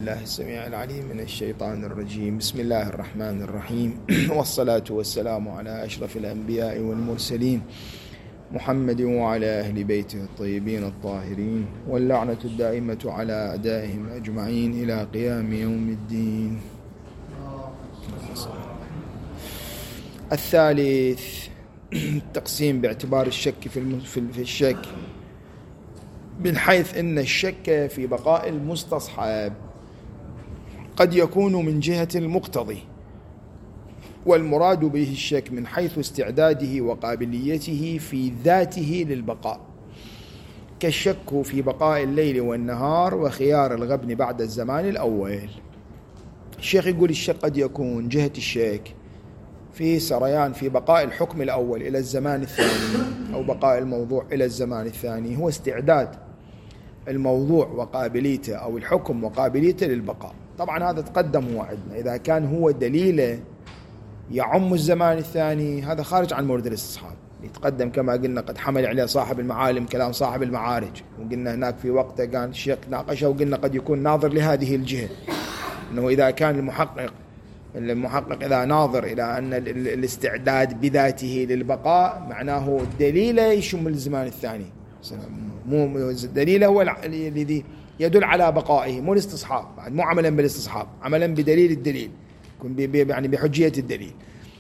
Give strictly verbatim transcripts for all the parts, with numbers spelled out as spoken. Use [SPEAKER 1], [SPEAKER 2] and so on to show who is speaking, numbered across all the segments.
[SPEAKER 1] بالله السميع العليم من الشيطان الرجيم. بسم الله الرحمن الرحيم، والصلاة والسلام على أشرف الأنبياء والمرسلين محمد وعلى أهل بيته الطيبين الطاهرين، واللعنة الدائمة على أعدائهم أجمعين إلى قيام يوم الدين. الثالث التقسيم باعتبار الشك في في الشك من حيث أن الشك في بقاء المستصحب قد يكون من جهة المقتضي، والمراد به الشك من حيث استعداده وقابليته في ذاته للبقاء، كالشك في بقاء الليل والنهار وخيار الغبن بعد الزمان الأول. الشيخ يقول الشك قد يكون جهة الشك في سريان في بقاء الحكم الأول إلى الزمان الثاني، أو بقاء الموضوع إلى الزمان الثاني، هو استعداد الموضوع وقابليته أو الحكم وقابليته للبقاء. طبعا هذا تقدم وعدنا، إذا كان هو دليله يعم الزمان الثاني هذا خارج عن مورد الاستصحاب. يتقدم كما قلنا قد حمل عليه صاحب المعالم كلام صاحب المعارج، وقلنا هناك في وقته كان الشيخ ناقشه، وقلنا قد يكون ناظر لهذه الجهة، أنه إذا كان المحقق المحقق إذا ناظر إلى أن الاستعداد بذاته للبقاء معناه دليله يشمل الزمان الثاني، مو دليله هو الذي يدل على بقائه، مو الاستصحاب، مو عملا بالاستصحاب، عملا بدليل الدليل، يعني بحجية الدليل.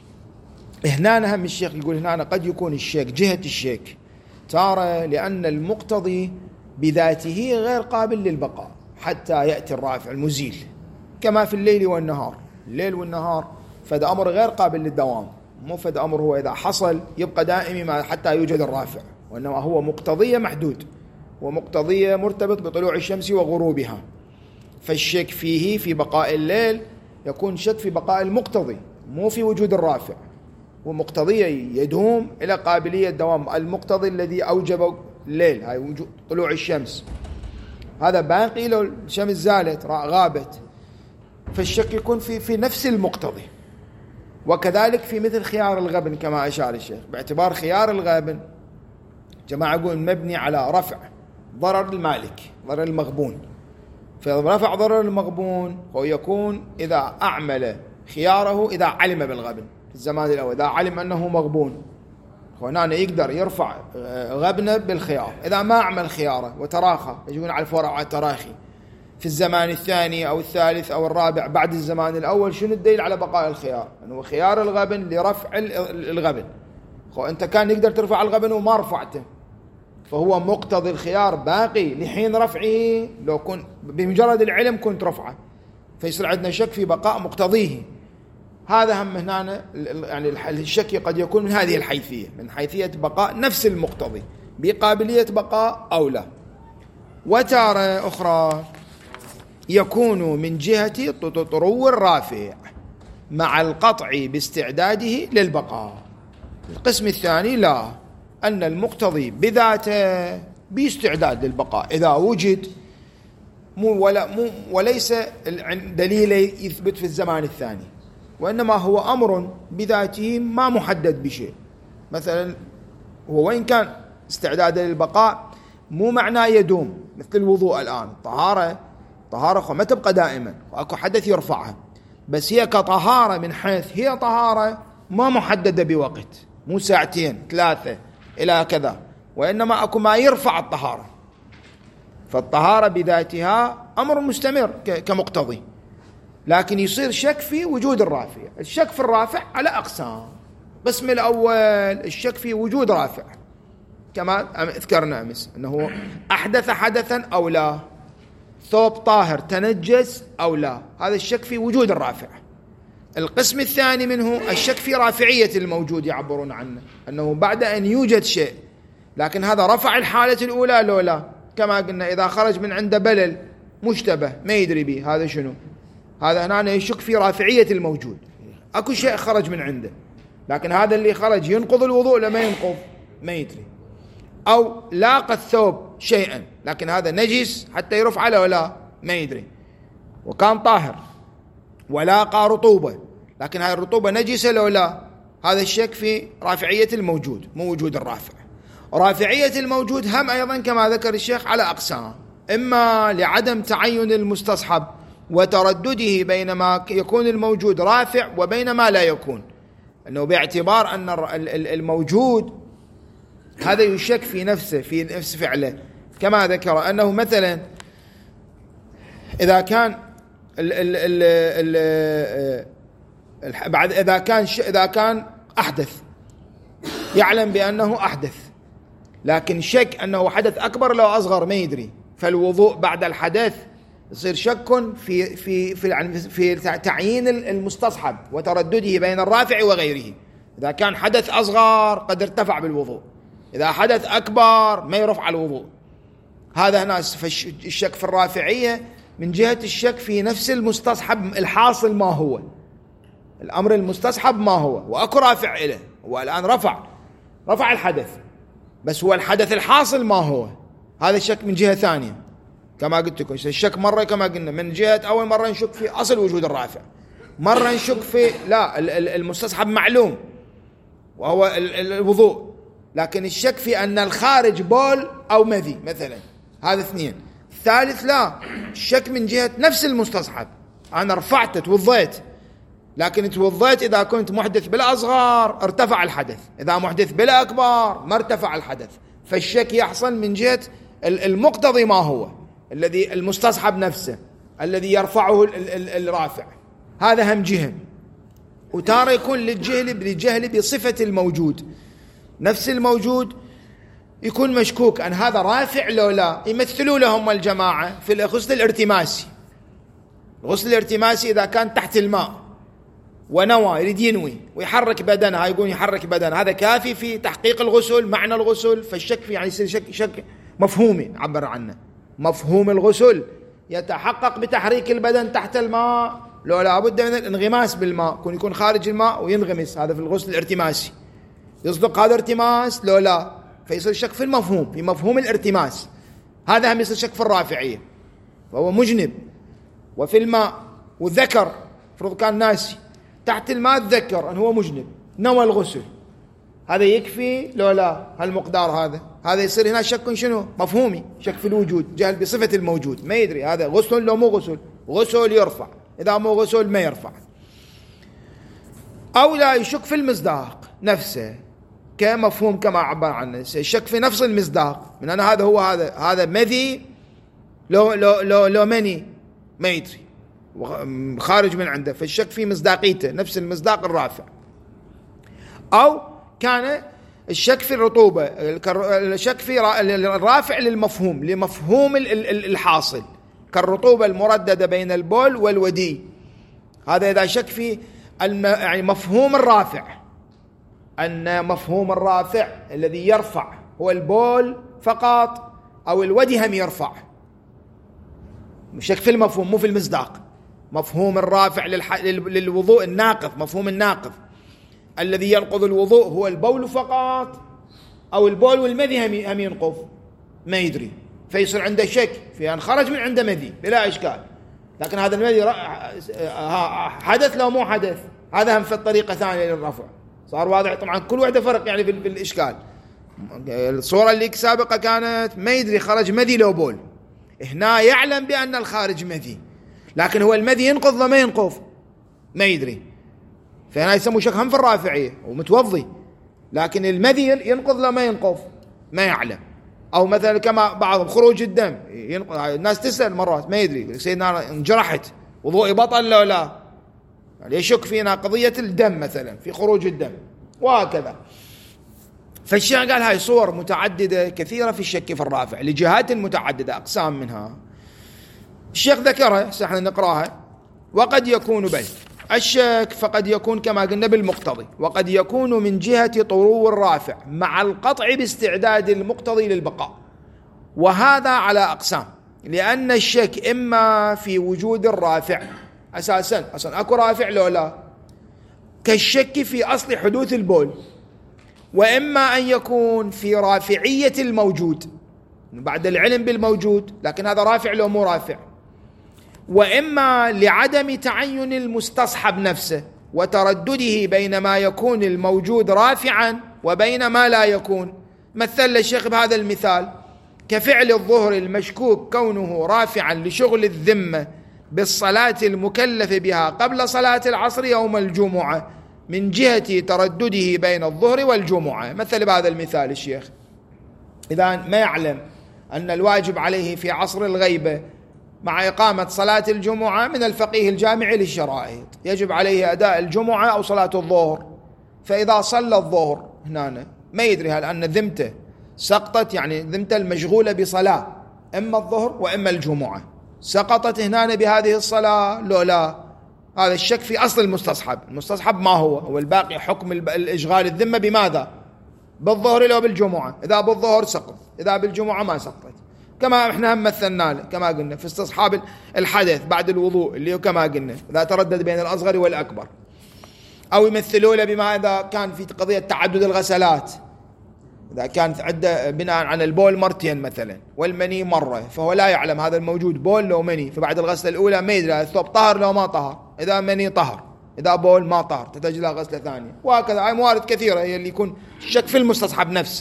[SPEAKER 1] هنا هم الشيخ يقول هنا قد يكون الشك جهة الشك تارة لأن المقتضي بذاته غير قابل للبقاء حتى يأتي الرافع المزيل، كما في الليل والنهار. الليل والنهار فد أمر غير قابل للدوام، مو فد أمر هو إذا حصل يبقى دائمي حتى يوجد الرافع، وإنما هو مقتضية محدود، ومقتضية مرتبط بطلوع الشمس وغروبها. فالشك فيه في بقاء الليل يكون شك في بقاء المقتضي، مو في وجود الرافع، ومقتضية يدوم إلى قابلية دوام المقتضي الذي أوجب الليل، هاي وجود طلوع الشمس، هذا باقي لو الشمس زالت غابت، فالشك يكون في في نفس المقتضي. وكذلك في مثل خيار الغبن كما أشار الشيخ، باعتبار خيار الغبن جماعة يقول مبني على رفع ضرر المالك، ضرر المغبون، فرفع ضرر المغبون هو يكون إذا أعمل خياره إذا علم بالغبن في الزمان الأول، إذا علم أنه مغبون هنا يقدر يرفع غبنه بالخيار. إذا ما أعمل خياره وتراخى يجون على الفرع على التراخي في الزمان الثاني أو الثالث أو الرابع بعد الزمان الأول، شنو الدليل على بقاء الخيار؟ أنه خيار الغبن لرفع الغبن، خو أنت كان يقدر ترفع الغبن وما رفعته، فهو مقتضي الخيار باقي لحين رفعه، لو كنت بمجرد العلم كنت رفعه، فيصير عندنا شك في بقاء مقتضيه. هذا هم هنا يعني الشك قد يكون من هذه الحيثية، من حيثية بقاء نفس المقتضي بقابلية بقاء أو لا. وتارة أخرى يكون من جهة طرو الرافع مع القطع باستعداده للبقاء. القسم الثاني لا، أن المقتضي بذاته باستعداد للبقاء إذا وجد، مو ولا مو وليس دليل يثبت في الزمان الثاني، وإنما هو أمر بذاته ما محدد بشيء. مثلا هو وإن كان استعداد للبقاء مو معناه يدوم، مثل الوضوء الآن، طهارة طهارة ما تبقى دائما، وأكو حدث يرفعها، بس هي كطهارة من حيث هي طهارة ما محددة بوقت، مو ساعتين ثلاثة إلى كذا، وإنما أكو ما يرفع الطهارة، فالطهارة بذاتها أمر مستمر كمقتضي، لكن يصير شك في وجود الرافع. الشك في الرافع على أقسام. القسم الأول الشك في وجود رافع كما ذكرنا أمس، أنه أحدث حدثا أو لا، ثوب طاهر تنجس أو لا، هذا الشك في وجود الرافع. القسم الثاني منه الشك في رافعية الموجود، يعبرون عنه أنه بعد أن يوجد شيء لكن هذا رفع الحالة الأولى لو لا، كما قلنا إذا خرج من عنده بلل مشتبه ما يدري به هذا شنو، هذا هنا يشك في رافعية الموجود، أكو شيء خرج من عنده لكن هذا اللي خرج ينقض الوضوء لما ينقض ما يدري، أو لاقى الثوب شيئا لكن هذا نجس حتى يرفع له ولا ما يدري، وكان طاهر ولاقى رطوبة لكن هذه الرطوبة نجسة لو لا، هذا الشك في رافعية الموجود مو وجود الرافع. رافعية الموجود هم أيضا كما ذكر الشيخ على أقسام، إما لعدم تعين المستصحب وتردده بين ما يكون الموجود رافع وبين ما لا يكون، أنه باعتبار أن الموجود هذا يشك في نفسه في نفس فعله، كما ذكر أنه مثلا إذا كان ال ال ال ال بعد إذا كان إذا كان أحدث، يعلم بأنه أحدث لكن شك أنه حدث أكبر لو أصغر ما يدري، فالوضوء بعد الحدث يصير شك في في في في تعيين المستصحب وتردده بين الرافع وغيره. إذا كان حدث أصغر قد ارتفع بالوضوء، إذا حدث أكبر ما يرفع الوضوء. هذا ناس فالشك في الرافعية من جهة الشك في نفس المستصحب الحاصل ما هو الأمر المستصحب ما هو، وأكو رافع إله، هو الآن رفع رفع الحدث، بس هو الحدث الحاصل ما هو. هذا الشك من جهة ثانية كما قلت لكم. الشك مرة كما قلنا من جهة أول مرة نشك في أصل وجود الرافع، مرة نشك في لا المستصحب معلوم وهو الوضوء، لكن الشك في أن الخارج بول أو مذي مثلا، هذا اثنين. الثالث لا، الشك من جهة نفس المستصحب، أنا رفعت توضيت، لكن توضيت إذا كنت محدث بالأصغر ارتفع الحدث، إذا محدث بالأكبر ما ارتفع الحدث. فالشك يحصل من جهة المقتضي ما هو الذي المستصحب نفسه الذي يرفعه الرافع، هذا هم جهة. وتارة يكون للجهل للجهل بصفة الموجود، نفس الموجود يكون مشكوك أن هذا رافع لو لا. يمثلوا لهم الجماعة في الغسل الارتماسي. الغسل الارتماسي إذا كان تحت الماء ونوى يريد ينوي ويحرك بدنه، يقول يحرك بدنه، هذا كافي في تحقيق الغسل معنى الغسل. فالشك في يعني يصير شك, شك مفهومي عبر عنه، مفهوم الغسل يتحقق بتحريك البدن تحت الماء، لو لا بد من الانغماس بالماء، يكون يكون خارج الماء وينغمس، هذا في الغسل الارتماسي. يصدق هذا ارتماس لو لا، فيصير شك في المفهوم، في مفهوم الارتماس. هذا هم يصير شك في الرافعية، فهو مجنب وفي الماء والذكر فرض كان ناسي تحت الماء، تذكر أن هو مجنب نوى الغسل، هذا يكفي لو لا هالمقدار هذا. هذا يصير هنا شك شنو مفهومي، شك في الوجود، جهل بصفة الموجود، ما يدري هذا غسل لو مو غسل، غسل يرفع، إذا مو غسل ما يرفع. أو لا يشك في المصداق نفسه كمفهوم كما عبر عنه، الشك في نفس المصداق من أنا هذا هو هذا هذا مذي لو لو لو لو مني ما يدري خارج من عنده، فالشك في مصداقيته نفس المصداق الرافع. أو كان الشك في الرطوبة، الشك في الرافع للمفهوم لمفهوم الحاصل كالرطوبة المرددة بين البول والودي، هذا إذا شك في يعني مفهوم الرافع، أن مفهوم الرافع الذي يرفع هو البول فقط أو الودي هم يرفع، شك في المفهوم مو في المصداق. مفهوم الرافع للوضوء الناقض، مفهوم الناقض الذي ينقض الوضوء هو البول فقط أو البول والمذي هم ينقض، ما يدري، فيصير عنده شك في أن خرج من عنده مذي بلا إشكال، لكن هذا المذي حدث لو مو حدث، هذا هم في الطريقة ثانية للرفع. صار واضح طبعا كل واحدة فرق يعني في الإشكال. الصورة اللي سابقة كانت ما يدري خرج مذي لو بول، هنا يعلم بأن الخارج مذي، لكن هو المذي ينقض وما ينقض ما يدري، فهنا يسموه شك هم في الرافعية ومتوضي، لكن المذي ينقض لما ينقض ما يعلم. أو مثلا كما بعضهم خروج الدم، الناس تسأل مرات ما يدري سيدنا انجرحت وضوء بطل لو لا، يعني يشك فينا قضية الدم مثلا في خروج الدم وهكذا. فالشيخ قال هاي صور متعددة كثيرة في الشك في الرافع لجهات متعددة أقسام منها الشيخ ذكرها، سنحن نقراها. وقد يكون بل الشك فقد يكون كما قلنا بالمقتضي، وقد يكون من جهة طرو الرافع مع القطع باستعداد المقتضي للبقاء، وهذا على أقسام، لأن الشك إما في وجود الرافع أساسا أصلا أكو رافع لو لا، كالشك في أصل حدوث البول، وإما أن يكون في رافعية الموجود بعد العلم بالموجود، لكن هذا رافع لو مو رافع، وإما لعدم تعين المستصحب نفسه وتردده بين ما يكون الموجود رافعا وبين ما لا يكون. مثل الشيخ بهذا المثال كفعل الظهر المشكوك كونه رافعا لشغل الذمة بالصلاة المكلف بها قبل صلاة العصر يوم الجمعة من جهة تردده بين الظهر والجمعة. مثل بهذا المثال الشيخ إذا ما يعلم أن الواجب عليه في عصر الغيبة مع إقامة صلاة الجمعة من الفقيه الجامع للشرائط يجب عليه أداء الجمعة أو صلاة الظهر، فإذا صلى الظهر هنا ما يدري هل أن ذمته سقطت، يعني ذمته المشغولة بصلاة إما الظهر وإما الجمعة سقطت هنا بهذه الصلاة لو لا، هذا الشك في أصل المستصحب. المستصحب ما هو؟ هو الباقي حكم الإشغال الذمة بماذا؟ بالظهر لو بالجمعة، إذا بالظهر سقط، إذا بالجمعة ما سقطت. كما احنا هم مثلنا له كما قلنا في استصحاب الحدث بعد الوضوء اللي هو كما قلنا إذا تردد بين الأصغر والأكبر، أو يمثلوا له بما إذا كان في قضية تعدد الغسلات، إذا كانت عدة بناء على البول مرتين مثلا والمني مرة، فهو لا يعلم هذا الموجود بول لو مني، فبعد الغسلة الأولى ما يدري الثوب طهر لو ما طهر، إذا مني طهر، إذا بول ما طهر، تحتاج لها غسلة ثانية، وهكذا. هاي موارد كثيرة هي اللي يكون شك في المستصحب نفسه.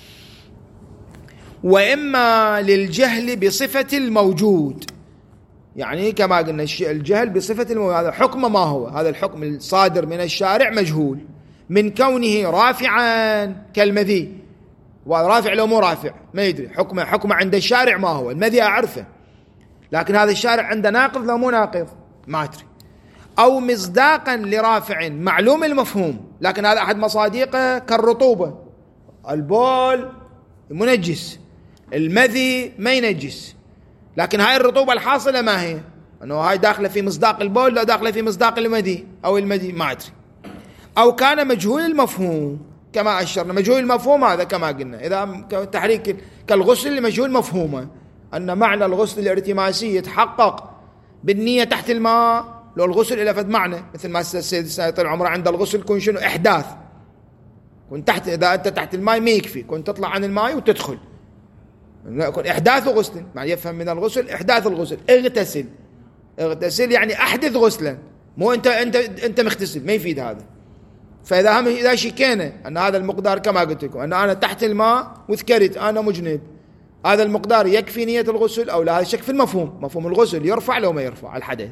[SPEAKER 1] وإما للجهل بصفة الموجود، يعني كما قلنا الجهل بصفة الموجود هذا حكم ما هو؟ هذا الحكم الصادر من الشارع مجهول من كونه رافعا كالمذي، ورافع لو مو رافع ما يدري حكمه، حكمه عند الشارع ما هو؟ المذي أعرفه، لكن هذا الشارع عنده ناقض لو مو ناقض ما أدري. أو مصداقا لرافع معلوم المفهوم، لكن هذا أحد مصادقه كالرطوبة، البول منجس، المذي ما ينجس، لكن هاي الرطوبة الحاصلة ما هي؟ أنه هاي داخلة في مصداق البول لا داخلة في مصداق المذي أو المذي ما أدري. أو كان مجهول المفهوم كما أشرنا، مجهول المفهوم هذا كما قلنا إذا تحريك كالغسل مجهول مفهومه، أن معنى الغسل الارتماسي يتحقق بالنية تحت الماء، لو الغسل إلى فد معنى مثل ما السيد سيد العمر عند الغسل كن شنو؟ إحداث، كن تحت، إذا أنت تحت الماء ما يكفي، كن تطلع عن الماء وتدخل، كن إحداث غسل، يعني يفهم من الغسل إحداث الغسل، اغتسل، اغتسل يعني أحدث غسلا، مو أنت أنت أنت مغتسل، ما يفيد هذا. فإذا هم إذا شكينا أن هذا المقدار كما قلت لكم أن أنا تحت الماء وذكرت أنا مجنب، هذا المقدار يكفي نية الغسل أو لا؟ هذا شك في المفهوم، مفهوم الغسل يرفع لو ما يرفع الحدث.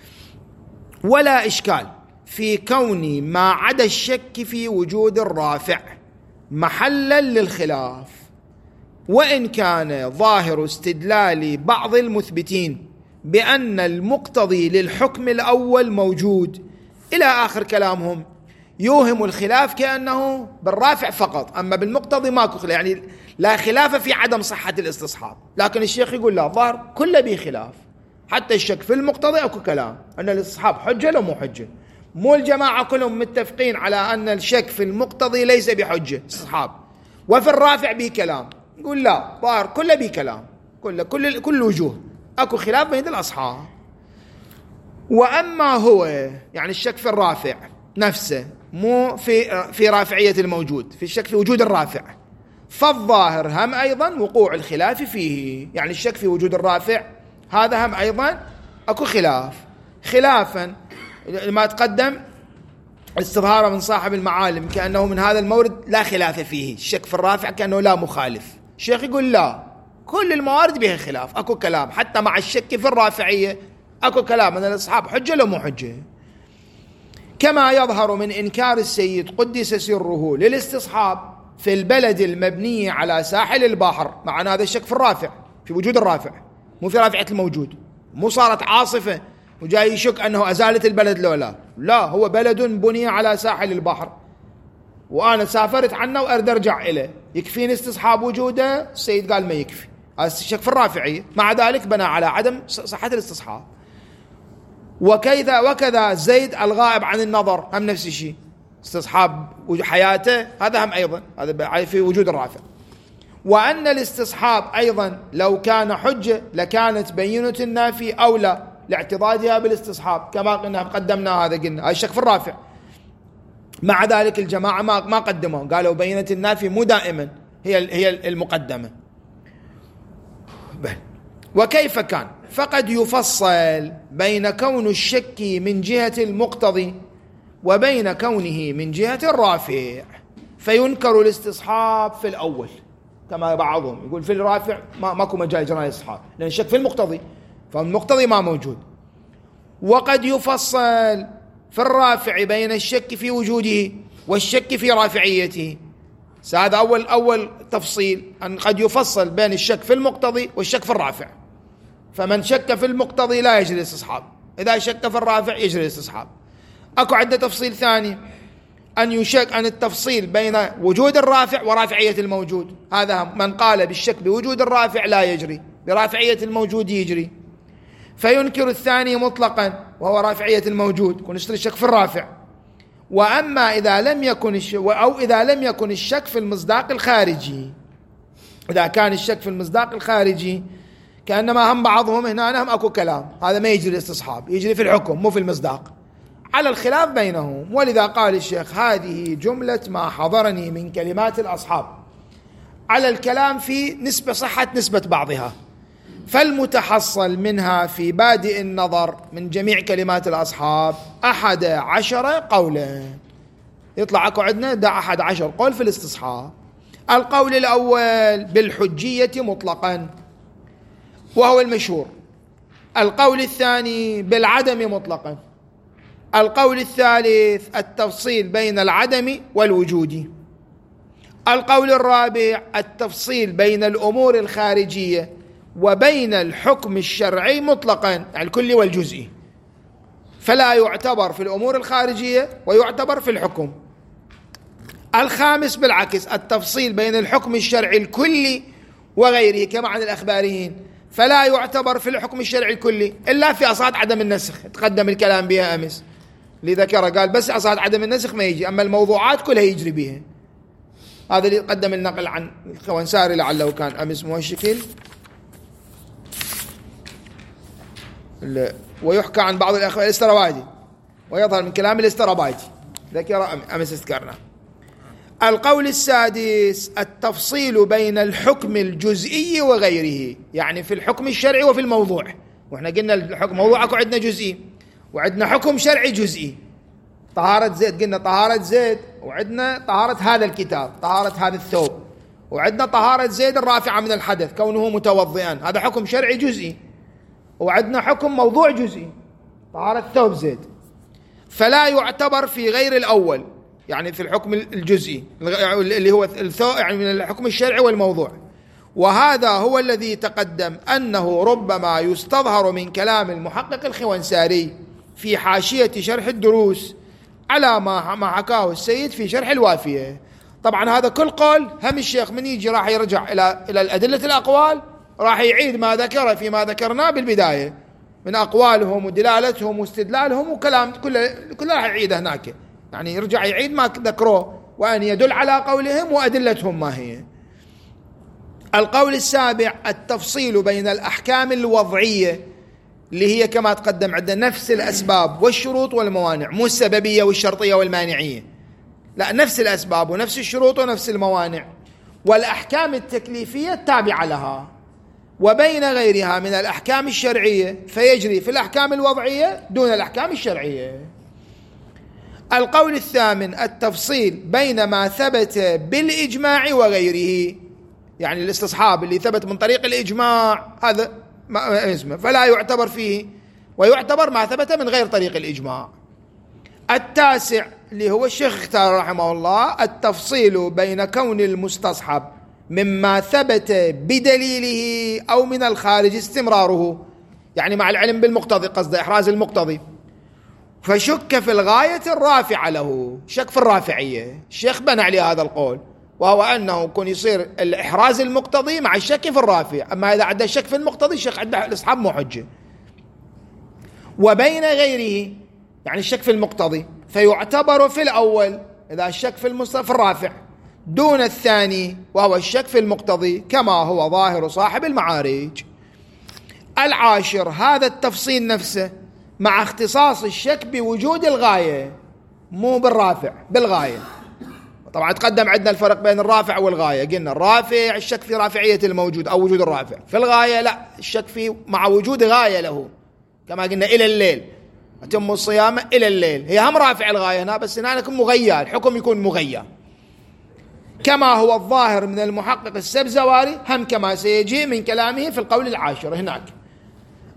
[SPEAKER 1] ولا إشكال في كون ما عدا الشك في وجود الرافع محلا للخلاف، وإن كان ظاهر استدلال بعض المثبتين بأن المقتضي للحكم الأول موجود إلى آخر كلامهم يوهم الخلاف كأنه بالرافع فقط، أما بالمقتضي ماكو خلاف، يعني لا خلاف في عدم صحة الاستصحاب. لكن الشيخ يقول لا، ظاهر كله به خلاف، حتى الشك في المقتضي أكو كلام أن الاستصحاب حجة لو مو حجة، مو الجماعة كلهم متفقين على أن الشك في المقتضي ليس بحجة استصحاب، وفي الرافع به كلام. يقول لا، ظاهر كله به كلام، كله كل كل وجوه أكو خلاف بين الأصحاب. وأما هو يعني الشك في الرافع نفسه، مو في في رافعية الموجود، في الشك في وجود الرافع، فالظاهر هم أيضا وقوع الخلاف فيه، يعني الشك في وجود الرافع هذا هم أيضا أكو خلاف، خلافا ما تقدم استظهاره من صاحب المعالم كأنه من هذا المورد لا خلاف فيه، الشك في الرافع كأنه لا مخالف. الشيخ يقول لا، كل الموارد بها خلاف، أكو كلام حتى مع الشك في الرافعية، أكو كلام أن الأصحاب حجة لو مو حجة. كما يظهر من إنكار السيد قدس سره للاستصحاب في البلد المبني على ساحل البحر، مع أن هذا الشك في الرافع، في وجود الرافع، مو في رافعة الموجود، مو صارت عاصفة وجاي يشك أنه أزالت البلد لو لا، لا هو بلد بني على ساحل البحر وأنا سافرت عنه وأرد أرجع إليه، يكفيني استصحاب وجوده؟ السيد قال ما يكفي، هذا الشك في الرافعية، مع ذلك بنى على عدم صحة الاستصحاب. وكذا وكذا زيد الغائب عن النظر هم نفس الشيء، استصحاب حياته هذا هم أيضا هذا في وجود الرافع. وأن الاستصحاب أيضا لو كان حجة لكانت بينة النافي أولى لاعتضادها بالاستصحاب، كما قلنا قدمنا هذا، قلنا هذا الشك في الرافع، مع ذلك الجماعة ما ما قدموا، قالوا بينة النافي مو دائما هي هي المقدمة. بل وكيف كان؟ فقد يفصل بين كون الشك من جهة المقتضي وبين كونه من جهة الرافع، فينكر الاستصحاب في الأول كما بعضهم يقول في الرافع ما ماكو مجال جراء الاستصحاب، لأن الشك في المقتضي، فالمقتضي ما موجود، وقد يفصل في الرافع بين الشك في وجوده والشك في رافعيته. هذا أول أول تفصيل، أن قد يفصل بين الشك في المقتضي والشك في الرافع. فمن شك في المقتضي لا يجري الاستصحاب، إذا شك في الرافع يجري الاستصحاب. أكو عدة تفصيل ثاني، أن يشك أن التفصيل بين وجود الرافع ورافعية الموجود. هذا من قال بالشك بوجود الرافع لا يجري، برافعية الموجود يجري. فينكر الثاني مطلقا وهو رافعية الموجود، يكون يشتري الشك في الرافع. وأما إذا لم يكن الشك أو إذا لم يكن الشك في المصداق الخارجي، إذا كان الشك في المصداق الخارجي كأنما هم بعضهم هنا هم أكو كلام، هذا ما يجري الاستصحاب، يجري في الحكم مو في المصداق، على الخلاف بينهم. ولذا قال الشيخ: هذه جملة ما حضرني من كلمات الأصحاب على الكلام في نسبة صحة نسبة بعضها، فالمتحصل منها في بادئ النظر من جميع كلمات الأصحاب أحد عشر قولا. يطلع أكو عندنا دا أحد عشر قول في الاستصحاب. القول الأول بالحجية مطلقا وهو المشهور. القول الثاني بالعدم مطلقا. القول الثالث التفصيل بين العدم والوجود. القول الرابع التفصيل بين الأمور الخارجية وبين الحكم الشرعي مطلقا، يعني الكلي والجزئي، فلا يعتبر في الأمور الخارجية ويعتبر في الحكم. الخامس بالعكس التفصيل بين الحكم الشرعي الكلي وغيره كما عن الأخباريين، فلا يعتبر في الحكم الشرعي الكلي إلا في أصاد عدم النسخ، تقدم الكلام بها أمس لذكر قال بس أصاد عدم النسخ ما يجي، أما الموضوعات كلها يجري بها. هذا اللي قدم النقل عن الخوانساري لعله كان أمس موشكل. ويحكى عن بعض الأخوة الاسترابادي، ويظهر من كلام الاسترابادي ذكر أمس اذكرنا. القول السادس التفصيل بين الحكم الجزئي وغيره، يعني في الحكم الشرعي وفي الموضوع. وإحنا قلنا الحكم موضوع أكو عندنا جزئي وعندنا حكم شرعي جزئي. طهارة زيد قلنا طهارة زيد، وعندنا طهارة هذا الكتاب، طهارة هذا الثوب، وعندنا طهارة زيد الرافعة من الحدث كونه متوضئا، هذا حكم شرعي جزئي. وعندنا حكم موضوع جزئي طهارة ثوب زيد، فلا يعتبر في غير الأول، يعني في الحكم الجزئي اللي هو الثوب، يعني من الحكم الشرعي والموضوع. وهذا هو الذي تقدم أنه ربما يستظهر من كلام المحقق الخوانساري في حاشية شرح الدروس على ما حكاه السيد في شرح الوافية. طبعا هذا كل قول هم الشيخ من يجي راح يرجع إلى إلى الأدلة الأقوال، راح يعيد ما ذكر فيما ذكرناه بالبداية من أقوالهم ودلالتهم واستدلالهم وكلام كله كله راح يعيده هناك، يعني يرجع يعيد ما ذكروه وأن يدل على قولهم وأدلتهم ما هي. القول السابع التفصيل بين الأحكام الوضعية اللي هي كما تقدم عندنا نفس الأسباب والشروط والموانع، مو السببية والشرطية والمانعية، لا نفس الأسباب ونفس الشروط ونفس الموانع، والأحكام التكليفية التابعة لها، وبين غيرها من الأحكام الشرعية فيجري في الأحكام الوضعية دون الأحكام الشرعية. القول الثامن التفصيل بين ما ثبت بالإجماع وغيره، يعني الاستصحاب اللي ثبت من طريق الإجماع هذا ما اسمه فلا يعتبر فيه، ويعتبر ما ثبت من غير طريق الإجماع. التاسع اللي هو الشيخ اختار رحمه الله التفصيل بين كون المستصحب مما ثبت بدليله أو من الخارج استمراره، يعني مع العلم بالمقتضي، قصد إحراز المقتضي، فشك في الغاية الرافعة له، شك في الرافعية. الشيخ بنى عليه هذا القول، وهو أنه يكون يصير الإحراز المقتضي مع الشك في الرافع، أما إذا عندها شك في المقتضي الشيخ عنده الأصحاب مو حجة. وبين غيره يعني الشك في المقتضي فيعتبر في الأول إذا الشك في المصطلح في الرافع دون الثاني وهو الشك في المقتضي كما هو ظاهر صاحب المعارج. العاشر هذا التفصيل نفسه مع اختصاص الشك بوجود الغاية مو بالرافع، بالغاية. طبعا تقدم عندنا الفرق بين الرافع والغاية، قلنا الرافع الشك في رافعية الموجود أو وجود الرافع، في الغاية لا الشك في مع وجود غاية له، كما قلنا إلى الليل أتم الصيام إلى الليل، هي هم رافع الغاية هنا بس هنا لكم مغيّر، الحكم يكون مغيّر كما هو الظاهر من المحقق السبزواري، هم كما سيجي من كلامه في القول العاشر هناك.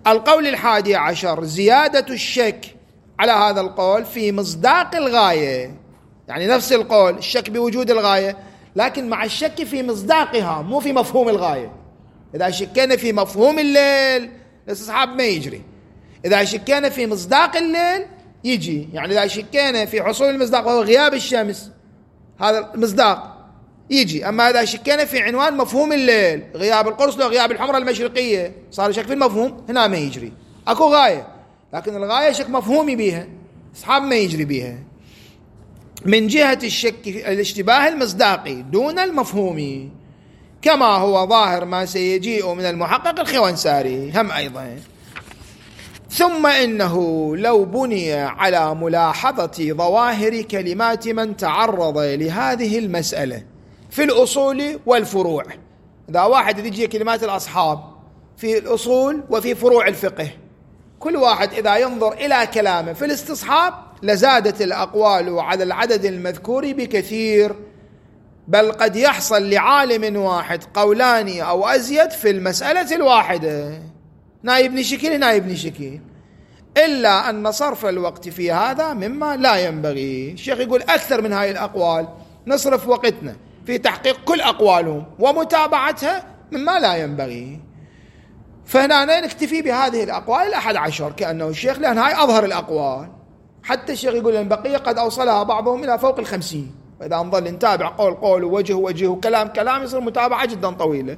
[SPEAKER 1] القول الحادي عشر زيادة الشك على هذا القول في مصداق الغاية، يعني نفس القول الشك بوجود الغاية لكن مع الشك في مصداقها مو في مفهوم الغاية. إذا شكينا في مفهوم الليل الاستصحاب ما يجري، إذا شكينا في مصداق الليل يجي. يعني إذا شكينا في حصول المصداق وهو غياب الشمس هذا المصداق يجي، أما إذا شكينا في عنوان مفهوم الليل غياب القرص لو غياب الحمرة المشرقية صار شك في المفهوم هنا ما يجري. أكو غاية لكن الغاية شك مفهومي بيها أصحاب ما يجري بيها. من جهة الشك الاشتباه المصداقي دون المفهومي كما هو ظاهر ما سيجيء من المحقق الخوانساري هم أيضا. ثم إنه لو بني على ملاحظة ظواهر كلمات من تعرض لهذه المسألة في الأصول والفروع، إذا واحد يجي كلمات الأصحاب في الأصول وفي فروع الفقه، كل واحد إذا ينظر إلى كلامه في الاستصحاب لزادت الأقوال على العدد المذكور بكثير، بل قد يحصل لعالم واحد قولان أو أزيد في المسألة الواحدة، نائب شكيل نائب شكيل، إلا أن صرف الوقت في هذا مما لا ينبغي. الشيخ يقول أكثر من هاي الأقوال نصرف وقتنا في تحقيق كل أقوالهم ومتابعتها مما لا ينبغي، فهنا نكتفي بهذه الأقوال الأحد عشر كأنه الشيخ، لأن هاي أظهر الأقوال. حتى الشيخ يقول أن البقية قد أوصلها بعضهم إلى فوق الخمسين، وإذا نظل نتابع قول قول ووجه وجه وكلام كلام يصير متابعة جدا طويلة.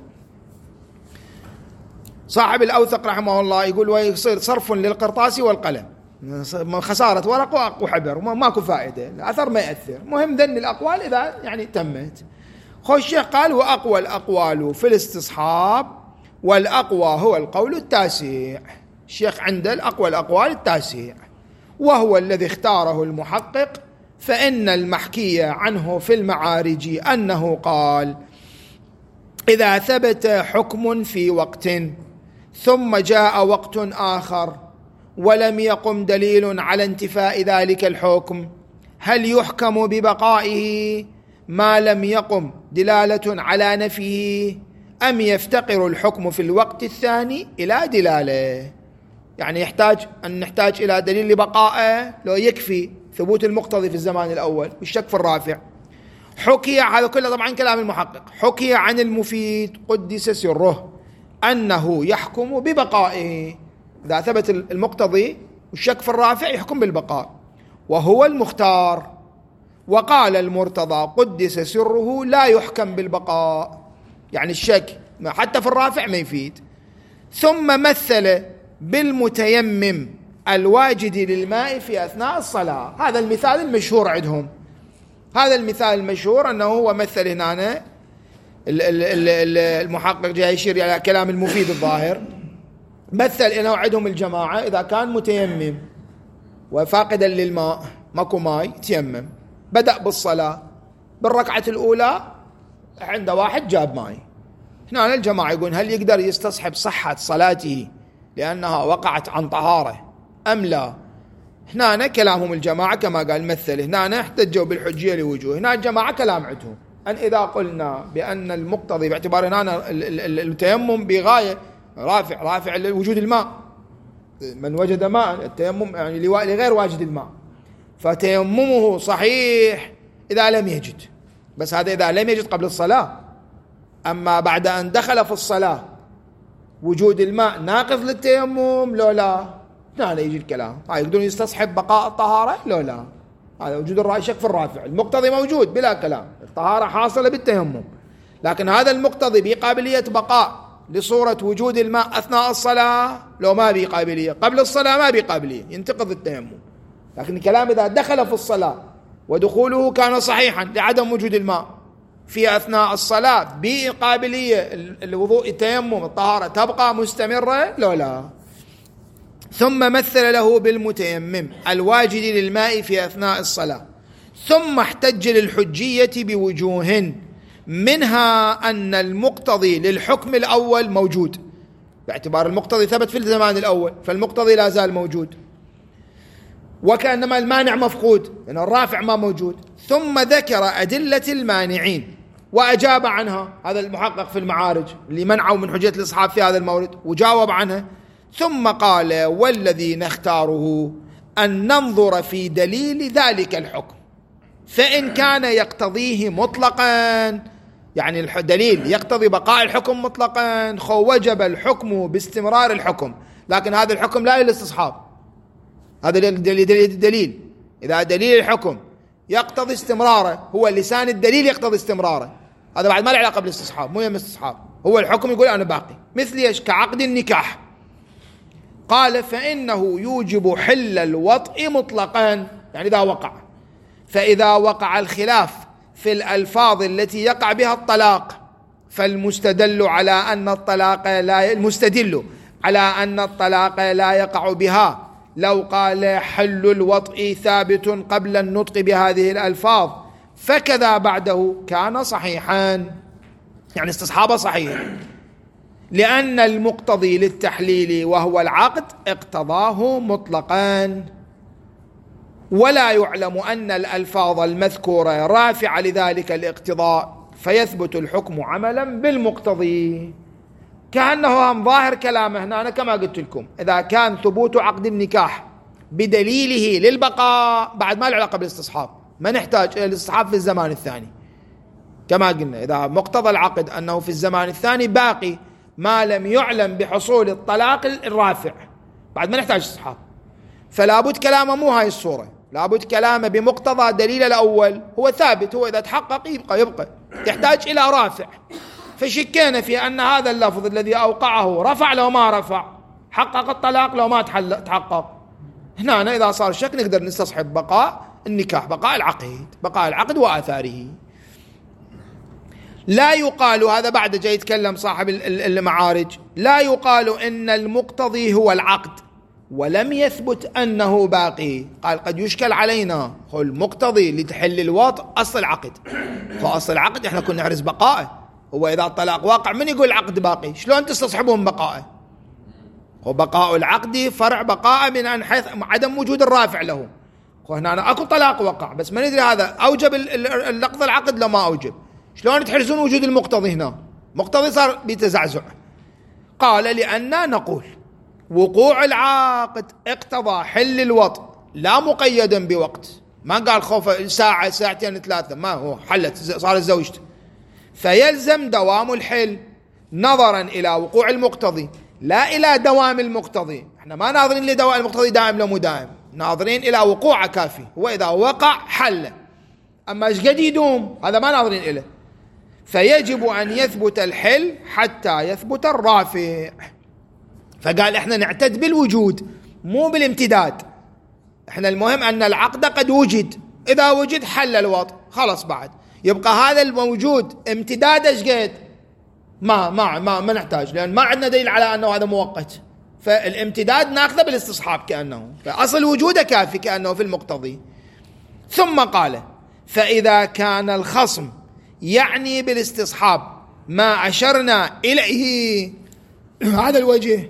[SPEAKER 1] صاحب الأوثق رحمه الله يقول ويصير صرف للقرطاس والقلم، خسارة ورق وحبر ماكو فائدة، الأثر ما يأثر، مهم ذن الأقوال إذا يعني تمت. خوش الشيخ قال وأقوى الأقوال في الاستصحاب، والأقوى هو القول التاسع. الشيخ عنده الأقوى الأقوال التاسع وهو الذي اختاره المحقق، فإن المحكي عنه في المعارج أنه قال إذا ثبت حكم في وقت ثم جاء وقت آخر ولم يقم دليل على انتفاء ذلك الحكم، هل يحكم ببقائه ما لم يقم دلالة على نفيه، أم يفتقر الحكم في الوقت الثاني إلى دلالة؟ يعني يحتاج أن نحتاج إلى دليل لبقائه لو يكفي ثبوت المقتضي في الزمان الأول والشك في الرافع. حكي هذا كله طبعا كلام المحقق، حكي عن المفيد قدس سره أنه يحكم ببقائه، إذا ثبت المقتضي والشك في الرافع يحكم بالبقاء وهو المختار. وقال المرتضى قدس سره لا يحكم بالبقاء، يعني الشك حتى في الرافع ما يفيد. ثم مثل بالمتيمم الواجد للماء في أثناء الصلاة، هذا المثال المشهور عندهم، هذا المثال المشهور أنه هو مثل هنا المحقق جاي يشير على كلام المفيد الظاهر، مثل أنه عندهم الجماعة إذا كان متيمم وفاقدا للماء ماكو ماي تيمم، بدأ بالصلاة بالركعة الأولى عند واحد جاب ماي، هنا الجماعة يقول هل يقدر يستصحب صحة صلاته لأنها وقعت عن طهارة أم لا؟ هنا كلامهم الجماعة كما قال مثل، هنا احتجوا بالحجية لوجوه، هنا الجماعة كلام عندهم أن إذا قلنا بأن المقتضي باعتبار هنا التيمم بغاية رافع رافع لوجود الماء، من وجد ماء التيمم يعني لغير واجد الماء، فتيممه صحيح إذا لم يجد، بس هذا إذا لم يجد قبل الصلاة. أما بعد أن دخل في الصلاة وجود الماء ناقض للتيمم لو لا؟ لا لا يجي الكلام هاي يقدرون يستصحب بقاء الطهارة لو لا؟ هذا وجود الرأي شك في الرافع، المقتضي موجود بلا كلام، الطهارة حاصلة بالتيمم، لكن هذا المقتضي بقابلية بقاء لصورة وجود الماء أثناء الصلاة لو ما بقابلية، قبل الصلاة ما بقابلية ينتقض التيمم. لكن الكلام إذا دخل في الصلاة ودخوله كان صحيحا لعدم وجود الماء في أثناء الصلاة بقابلية الوضوء التيمم الطهارة تبقى مستمرة لو لا؟ ثم مثل له بالمتيمم الواجد للماء في أثناء الصلاة، ثم احتج للحجية بوجوه، منها أن المقتضي للحكم الأول موجود، باعتبار المقتضي ثبت في الزمان الأول فالمقتضي لا زال موجود، وكأنما المانع مفقود لأن الرافع ما موجود. ثم ذكر أدلة المانعين وأجاب عنها، هذا المحقق في المعارج اللي منعوا من حجية الإصحاب في هذا المورد وجاوب عنها. ثم قال: والذي نختاره أن ننظر في دليل ذلك الحكم، فإن كان يقتضيه مطلقا، يعني الدليل يقتضي بقاء الحكم مطلقا، وجب الحكم باستمرار الحكم. لكن هذا الحكم لا للاستصحاب، هذا الدليل إذا دليل الحكم يقتضي استمراره، هو لسان الدليل يقتضي استمراره، هذا بعد ما له علاقة بالاستصحاب، مو يم استصحاب، هو الحكم يقول أنا باقي. مثل ايش؟ كعقد النكاح. قال: فإنه يوجب حل الوطء مطلقا، يعني إذا وقع. فإذا وقع الخلاف في الألفاظ التي يقع بها الطلاق، فالمستدل على أن الطلاق لا المستدل على أن الطلاق لا يقع بها لو قال حل الوطء ثابت قبل النطق بهذه الألفاظ، فكذا بعده كان صحيحا، يعني استصحابه صحيح، لأن المقتضي للتحليل وهو العقد اقتضاه مطلقا، ولا يعلم أن الألفاظ المذكورة رافعة لذلك الاقتضاء، فيثبت الحكم عملا بالمقتضي. كأنه هم ظاهر كلامه هنا، أنا كما قلت لكم، إذا كان ثبوت عقد النكاح بدليله للبقاء بعد ما له علاقة بالاستصحاب، ما نحتاج إلى الاستصحاب في الزمان الثاني. كما قلنا إذا مقتضى العقد أنه في الزمان الثاني باقي ما لم يعلم بحصول الطلاق الرافع، بعد ما نحتاج استصحاب. فلا بد كلامه مو هاي الصورة، لا بد كلامه بمقتضى دليل الأول، هو ثابت، هو إذا تحقق يبقى يبقى يحتاج إلى رافع. فشكينا في أن هذا اللفظ الذي أوقعه رفع لو ما رفع، حقق الطلاق لو ما تحقق. هنا أنا إذا صار شك نقدر نستصحب بقاء النكاح، بقاء العقد، بقاء العقد وآثاره. لا يقال، هذا بعد جاي يتكلم صاحب المعارج، لا يقال إن المقتضي هو العقد ولم يثبت أنه باقي. قال: قد يشكل علينا، هو المقتضي لتحل الوطء أصل العقد، فأصل العقد إحنا كنا نحرز بقائه، هو إذا الطلاق واقع من يقول العقد باقي؟ شلون تستصحبون بقائه؟ هو بقاء العقد فرع بقاء من أن حيث عدم وجود الرافع له. هنا أنا أكو طلاق وقع بس ما ندري هذا أوجب اللقظ العقد لو ما أوجب، شلون تحرزون وجود المقتضي هنا؟ مقتضي صار بتزعزع. قال: لأننا نقول وقوع العقد اقتضى حل الوطء لا مقيدا بوقت، ما قال خوف ساعة ساعتين ثلاثة، ما هو حلت صارت زوجته، فيلزم دوام الحل نظرا إلى وقوع المقتضي لا إلى دوام المقتضي. احنا ما ناظرين لدوام المقتضي دائم لو مو دائم، ناظرين إلى وقوعه كافي، وإذا وقع حل، أما ايش قد يدوم هذا ما ناظرين إليه. فيجب أن يثبت الحل حتى يثبت الرافع. فقال احنا نعتد بالوجود مو بالامتداد، احنا المهم أن العقد قد وجد، إذا وجد حل الوطء خلص، بعد يبقى هذا الموجود امتداد ايش قد ما ما ما ما نحتاج، لأن ما عندنا دليل على أنه هذا مؤقت، فالامتداد ناخذه بالاستصحاب كأنه، فأصل وجوده كافي كأنه في المقتضي. ثم قال: فإذا كان الخصم يعني بالاستصحاب ما أشرنا إليه هذا الوجه،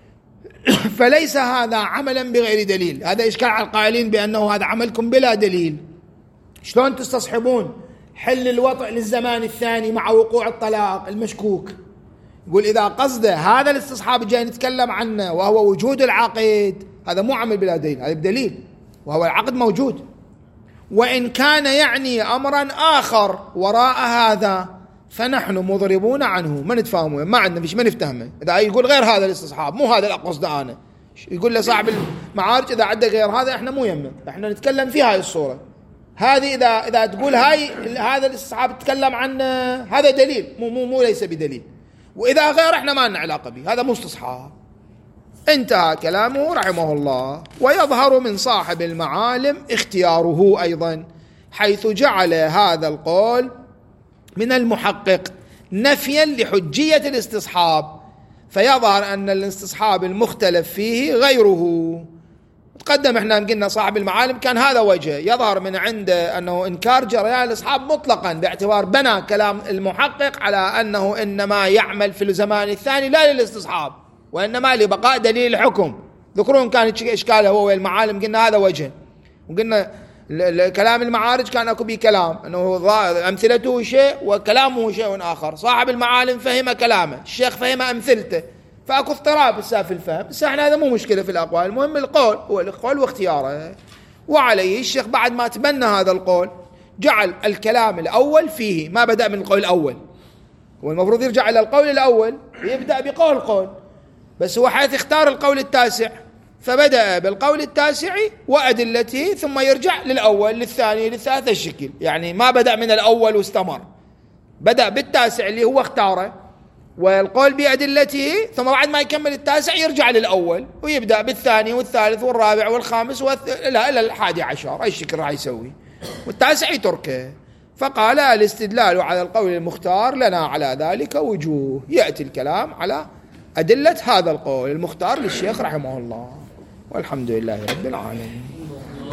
[SPEAKER 1] فليس هذا عملا بغير دليل. هذا إشكال على القائلين بأنه هذا عملكم بلا دليل، شلون تستصحبون حل الوطء للزمان الثاني مع وقوع الطلاق المشكوك؟ يقول إذا قصده هذا الاستصحاب جاي نتكلم عنه وهو وجود العقد، هذا مو عمل بلا دليل، هذا بدليل، وهو العقد موجود. وإن كان يعني أمرا آخر وراء هذا فنحن مضربون عنه، ما نتفاهمه، ما عندنا فيش، ما نفتهمه. إذا يقول غير هذا الاستصحاب مو هذا الأقصد أنا، يقول له صاحب المعارج إذا عندك غير هذا إحنا مو يمنا، إحنا نتكلم في هاي الصورة هذه. إذا إذا تقول هاي هذا الاستصحاب تتكلم عن هذا دليل، مو مو مو ليس بدليل، وإذا غير إحنا ما لنا علاقة به، هذا مو استصحاب. انتهى كلامه رحمه الله. ويظهر من صاحب المعالم اختياره أيضا، حيث جعل هذا القول من المحقق نفيا لحجية الاستصحاب، فيظهر أن الاستصحاب المختلف فيه غيره. تقدم احنا قلنا صاحب المعالم كان هذا وجه، يظهر من عنده أنه إنكار جريان الاستصحاب مطلقا، باعتبار بنى كلام المحقق على أنه إنما يعمل في الزمان الثاني لا للاستصحاب وإنما لبقاء دليل الحكم. ذكرون كان إشكاله هو المعالم، قلنا هذا وجه، وقلنا كلام المعارج كان أكو بيه كلام أنه أمثلته شيء وكلامه شيء آخر. صاحب المعالم فهم كلامه، الشيخ فهم أمثلته، فأكو اضطراب هسه في الفهم. هسه احنا هذا مو مشكلة في الأقوال، المهم القول هو القول واختياره. وعليه الشيخ بعد ما تبنى هذا القول جعل الكلام الأول فيه، ما بدأ من القول الأول، هو المفروض يرجع إلى القول الأول يبدأ بقول قول، بس هو حيث اختار القول التاسع فبدأ بالقول التاسع وأدلته ثم يرجع للأول للثاني للثالث الشكل، يعني ما بدأ من الأول واستمر، بدأ بالتاسع اللي هو اختاره والقول بأدلته، ثم بعد ما يكمل التاسع يرجع للأول ويبدأ بالثاني والثالث والرابع والخامس والث... لا إلى الحادي عشر. أي شكل راح يسوي والتاسع يتركه. فقال الاستدلال على القول المختار لنا على ذلك وجوه، يأتي الكلام على أدلة هذا القول المختار للشيخ رحمه الله، والحمد لله رب العالمين.